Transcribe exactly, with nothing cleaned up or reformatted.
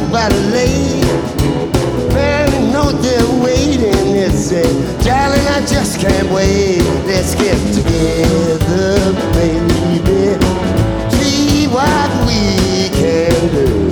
by the lake. Man, know they're waiting. It said, darling, I just can't wait. Let's get together, baby. See what we can do.